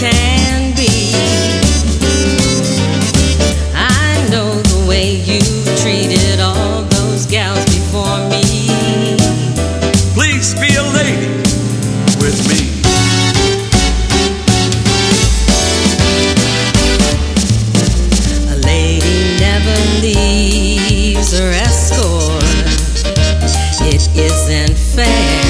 can be. I know the way you treated all those gals before me. Please be a lady with me. A lady never leaves her escort. It isn't fair.